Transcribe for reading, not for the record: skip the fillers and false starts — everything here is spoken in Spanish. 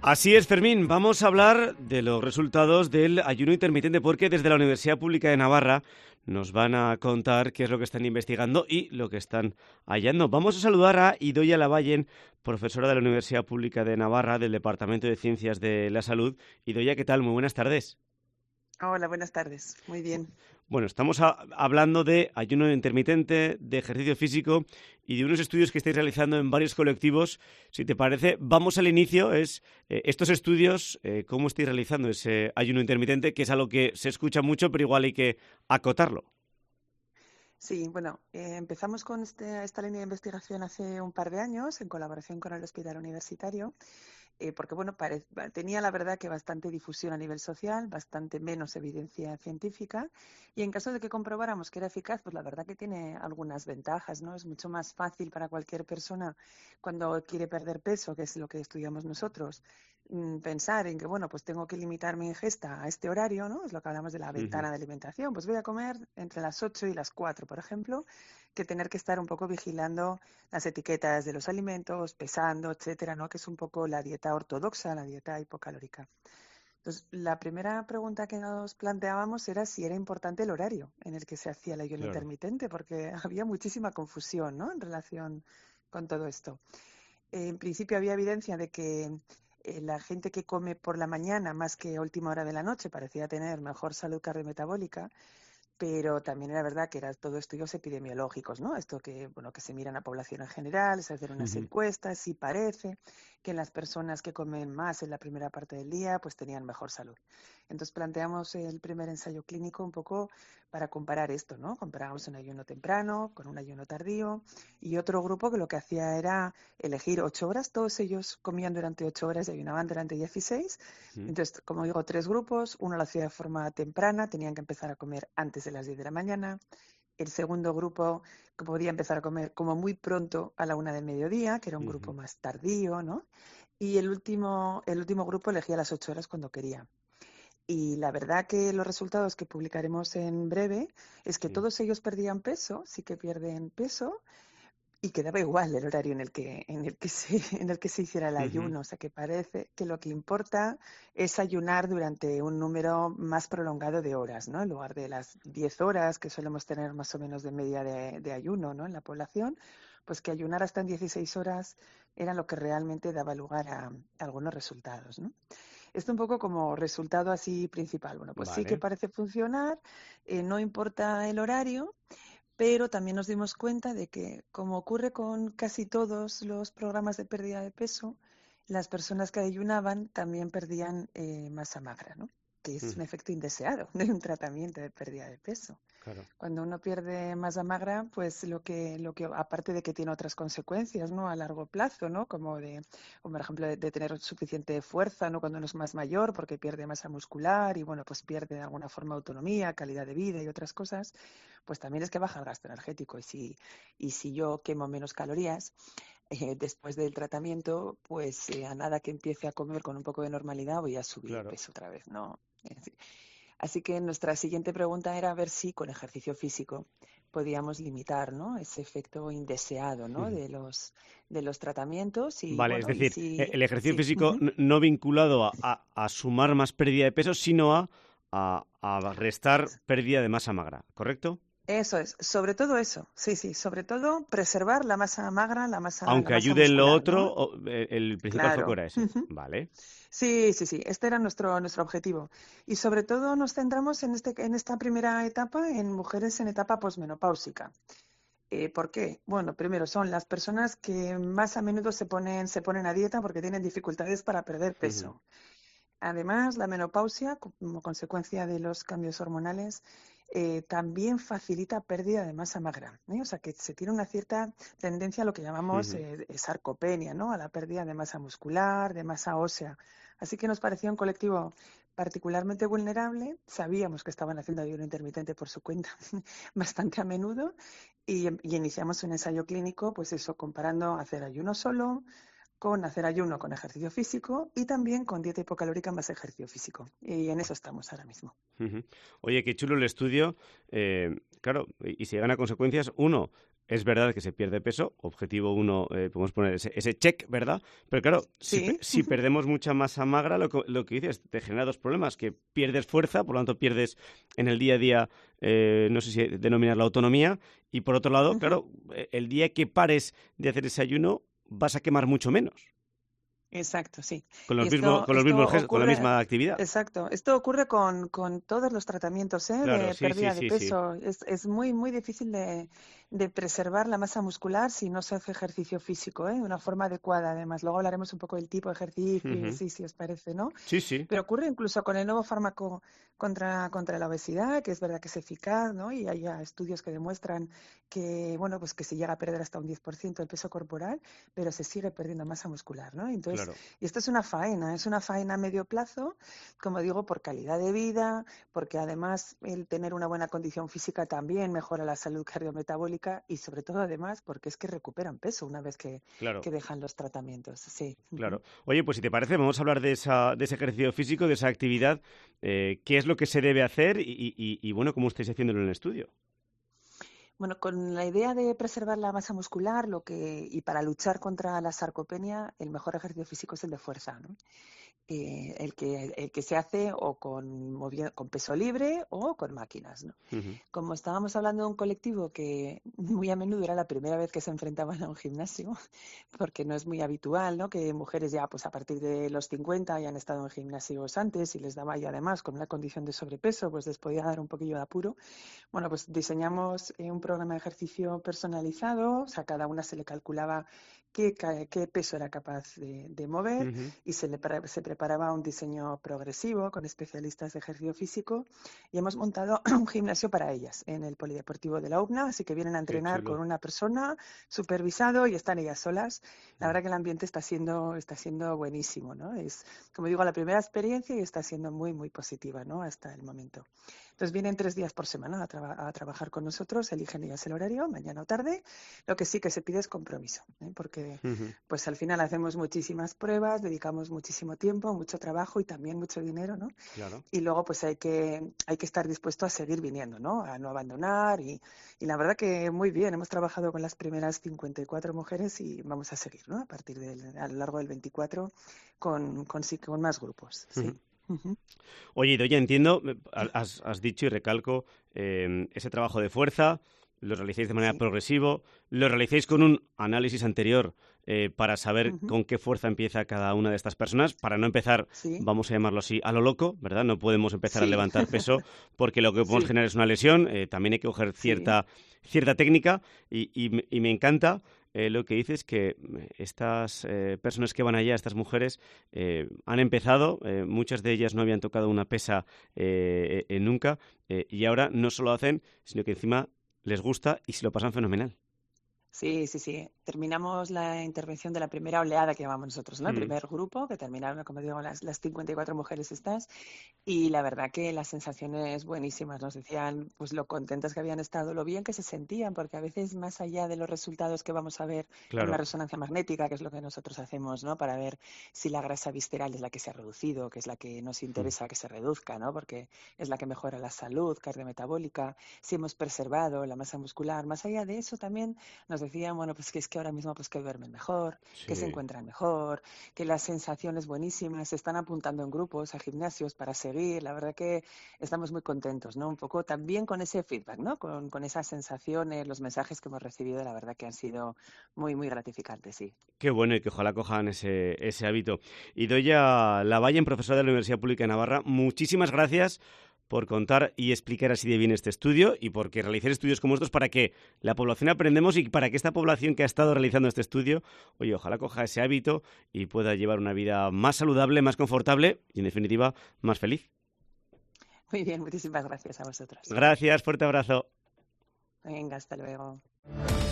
Así es, Fermín. Vamos a hablar de los resultados del ayuno intermitente porque desde la Universidad Pública de Navarra nos van a contar qué es lo que están investigando y lo que están hallando. Vamos a saludar a Idoia Lavallen, profesora de la Universidad Pública de Navarra del Departamento de Ciencias de la Salud. Idoia, ¿qué tal? Muy buenas tardes. Hola, buenas tardes. Muy bien. Bueno, estamos hablando de ayuno intermitente, de ejercicio físico y de unos estudios que estáis realizando en varios colectivos. Si te parece, vamos al inicio. Estos estudios, ¿cómo estáis realizando ese ayuno intermitente? Que es algo que se escucha mucho, pero igual hay que acotarlo. Sí, bueno, empezamos con esta línea de investigación hace un par de años en colaboración con el Hospital Universitario, porque bueno, tenía la verdad que bastante difusión a nivel social, bastante menos evidencia científica, y en caso de que comprobáramos que era eficaz, pues la verdad que tiene algunas ventajas, ¿no? Es mucho más fácil para cualquier persona cuando quiere perder peso, que es lo que estudiamos nosotros, pensar en que, bueno, pues tengo que limitar mi ingesta a este horario, ¿no? Es lo que hablamos de la Ujú. ventana de alimentación. Pues voy a comer entre las 8 y las 4, por ejemplo, que tener que estar un poco vigilando las etiquetas de los alimentos, pesando, etcétera, ¿no? Que es un poco la dieta ortodoxa, la dieta hipocalórica. Entonces, la primera pregunta que nos planteábamos era si era importante el horario en el que se hacía el ayuno Claro. intermitente, porque había muchísima confusión, ¿no? En relación con todo esto. En principio había evidencia de que la gente que come por la mañana más que a última hora de la noche parecía tener mejor salud cardiometabólica, pero también era verdad que eran todo estudios epidemiológicos, ¿no? Esto que, bueno, que se mira en la población en general, se hacen unas Ujú. encuestas y parece que las personas que comen más en la primera parte del día pues tenían mejor salud. Entonces planteamos el primer ensayo clínico un poco para comparar esto, ¿no? Comparamos un ayuno temprano con un ayuno tardío y otro grupo que lo que hacía era elegir 8 horas, todos ellos comían durante 8 horas y ayunaban durante 16. Ujú. Entonces, como digo, 3 grupos, uno lo hacía de forma temprana, tenían que empezar a comer antes de las 10 de la mañana. El segundo grupo que podía empezar a comer como muy pronto a la 1 del mediodía, que era un grupo Ujú. más tardío, ¿no? Y el último grupo elegía las 8 horas cuando quería. Y la verdad que los resultados que publicaremos en breve es que Sí. todos ellos perdían peso, sí que pierden peso, y quedaba igual el horario en el que se hiciera el Ujú. ayuno. O sea, que parece que lo que importa es ayunar durante un número más prolongado de horas, ¿no? En lugar de las 10 horas que solemos tener más o menos de media de ayuno, ¿no? En la población, pues que ayunar hasta en 16 horas era lo que realmente daba lugar a algunos resultados, ¿no? Esto un poco como resultado así principal. Bueno, pues sí que Vale. parece funcionar, no importa el horario, pero también nos dimos cuenta de que, como ocurre con casi todos los programas de pérdida de peso, las personas que ayunaban también perdían masa magra, ¿no? Que es Ujú. un efecto indeseado de un tratamiento de pérdida de peso. Claro. Cuando uno pierde masa magra, pues lo que aparte de que tiene otras consecuencias, ¿no? A largo plazo, ¿no? Como por ejemplo, de tener suficiente fuerza, ¿no? Cuando uno es más mayor, porque pierde masa muscular y, bueno, pues pierde de alguna forma autonomía, calidad de vida y otras cosas, pues también es que baja el gasto energético. Y si yo quemo menos calorías, después del tratamiento, pues a nada que empiece a comer con un poco de normalidad voy a subir de Claro. peso otra vez, ¿no? Así que nuestra siguiente pregunta era ver si con ejercicio físico podíamos limitar, ¿no? Ese efecto indeseado, ¿no? Ujú. de los tratamientos y, Vale, es bueno, y decir, si el ejercicio sí. físico no vinculado a sumar más pérdida de peso, sino a restar pérdida de masa magra, ¿correcto? Eso es, sobre todo eso, sí, sí, sobre todo preservar la masa magra, la masa, la Aunque masa ayude en lo muscular, otro, ¿no? el principal foco Claro. era ese. Vale. Sí, sí, sí, este era nuestro objetivo. Y sobre todo nos centramos en esta primera etapa en mujeres en etapa posmenopáusica. ¿Por qué? Bueno, primero son las personas que más a menudo se ponen a dieta porque tienen dificultades para perder Ujú. peso. Además, la menopausia, como consecuencia de los cambios hormonales, también facilita pérdida de masa magra, ¿eh? O sea, que se tiene una cierta tendencia a lo que llamamos Ujú. sarcopenia, ¿no? A la pérdida de masa muscular, de masa ósea. Así que nos parecía un colectivo particularmente vulnerable. Sabíamos que estaban haciendo ayuno intermitente por su cuenta bastante a menudo y iniciamos un ensayo clínico, pues eso, comparando hacer ayuno solo con hacer ayuno con ejercicio físico y también con dieta hipocalórica más ejercicio físico. Y en eso estamos ahora mismo. Oye, qué chulo el estudio. Claro, y si llegan a consecuencias, uno, es verdad que se pierde peso, objetivo uno, podemos poner ese check, ¿verdad? Pero claro, Sí. si perdemos mucha masa magra, lo que dices, te genera dos problemas, que pierdes fuerza, por lo tanto pierdes en el día a día, no sé si denominar la autonomía, y por otro lado, claro, el día que pares de hacer ese ayuno, vas a quemar mucho menos, Exacto, sí. con Y los mismos, esto con la ocurre, misma actividad. exacto, esto ocurre con todos los tratamientos, Claro, de sí, sí, pérdida de sí, sí. peso. Es muy, muy difícil de preservar la masa muscular si no se hace ejercicio físico, de una forma adecuada. Además, luego hablaremos un poco del tipo de ejercicio y Ujú. así, si os parece, ¿no? Sí, sí. Pero ocurre incluso con el nuevo fármaco contra la obesidad, que es verdad que es eficaz, ¿no? Y hay ya estudios que demuestran que, bueno, pues que se llega a perder hasta un 10% del peso corporal, pero se sigue perdiendo masa muscular, ¿no? Entonces, Claro. y esto es una faena a medio plazo, como digo, por calidad de vida, porque además el tener una buena condición física también mejora la salud cardiometabólica y sobre todo además porque es que recuperan peso una vez Claro, que dejan los tratamientos. Sí. claro. Oye, pues si te parece, vamos a hablar de ese ejercicio físico, de esa actividad. ¿Qué es lo que se debe hacer y, bueno, cómo estáis haciéndolo en el estudio? Bueno, con la idea de preservar la masa muscular, y para luchar contra la sarcopenia, el mejor ejercicio físico es el de fuerza, ¿no? El que se hace o con peso libre o con máquinas, ¿no? Ujú. Como estábamos hablando de un colectivo que muy a menudo era la primera vez que se enfrentaban a un gimnasio, porque no es muy habitual, ¿no? Que mujeres ya pues a partir de los 50 hayan estado en gimnasios antes y les daba y además con una condición de sobrepeso, pues les podía dar un poquillo de apuro. Bueno, pues diseñamos un programa de ejercicio personalizado, o sea, cada una se le calculaba qué peso era capaz de mover Ujú. y se preparaba un diseño progresivo con especialistas de ejercicio físico y hemos montado un gimnasio para ellas en el Polideportivo de la UBNA, así que vienen a Qué entrenar con chulo. una persona supervisado y están ellas solas. La verdad que el ambiente está siendo buenísimo, ¿no? Es, como digo, la primera experiencia y está siendo muy, muy positiva, ¿no? Hasta el momento. Entonces vienen 3 días por semana a trabajar con nosotros, eligen ellas el horario, mañana o tarde. Lo que sí que se pide es compromiso, porque Ujú. pues al final hacemos muchísimas pruebas, dedicamos muchísimo tiempo, mucho trabajo y también mucho dinero, ¿no? Claro. Y luego pues hay que estar dispuesto a seguir viniendo, ¿no? A no abandonar y la verdad que muy bien, hemos trabajado con las primeras 54 mujeres y vamos a seguir, ¿no? A lo largo del 24 con más grupos, Ujú. sí. Ujú. Oye, Idoia, entiendo, has dicho y recalco, ese trabajo de fuerza, lo realicéis de manera Sí. progresivo, lo realicéis con un análisis anterior para saber Ujú. con qué fuerza empieza cada una de estas personas, para no empezar, Sí. vamos a llamarlo así, a lo loco, ¿verdad? No podemos empezar a Sí. levantar peso porque lo que podemos Sí. generar es una lesión, también hay que coger Sí. cierta técnica y me encanta lo que dices que estas personas que van allá, estas mujeres, han empezado, muchas de ellas no habían tocado una pesa nunca y ahora no solo hacen, sino que encima les gusta y se lo pasan fenomenal. Sí, sí, sí. Terminamos la intervención de la primera oleada que llamamos nosotros, ¿no? El Mm. primer grupo, que terminaron, como digo, las 54 mujeres estas. Y la verdad que las sensaciones buenísimas. Nos decían pues lo contentas que habían estado, lo bien que se sentían, porque a veces más allá de los resultados que vamos a ver en una Claro. resonancia magnética, que es lo que nosotros hacemos, ¿no? Para ver si la grasa visceral es la que se ha reducido, que es la que nos Mm. interesa que se reduzca, ¿no? Porque es la que mejora la salud cardiometabólica, si hemos preservado la masa muscular. Más allá de eso también nos decían, bueno, pues que es que ahora mismo pues que duermen mejor, que se Sí. encuentran mejor, que las sensaciones buenísimas, se están apuntando en grupos a gimnasios para seguir. La verdad que estamos muy contentos, ¿no? Un poco también con ese feedback, ¿no? Con esas sensaciones, los mensajes que hemos recibido, la verdad que han sido muy, muy gratificantes, sí. Qué bueno y que ojalá cojan ese hábito. Idoia Lavallen, profesora de la Universidad Pública de Navarra, muchísimas gracias por contar y explicar así de bien este estudio y porque realizar estudios como estos para que la población aprendemos y para que esta población que ha estado realizando este estudio, oye, ojalá coja ese hábito y pueda llevar una vida más saludable, más confortable y, en definitiva, más feliz. Muy bien, muchísimas gracias a vosotros. Gracias, fuerte abrazo. Venga, hasta luego.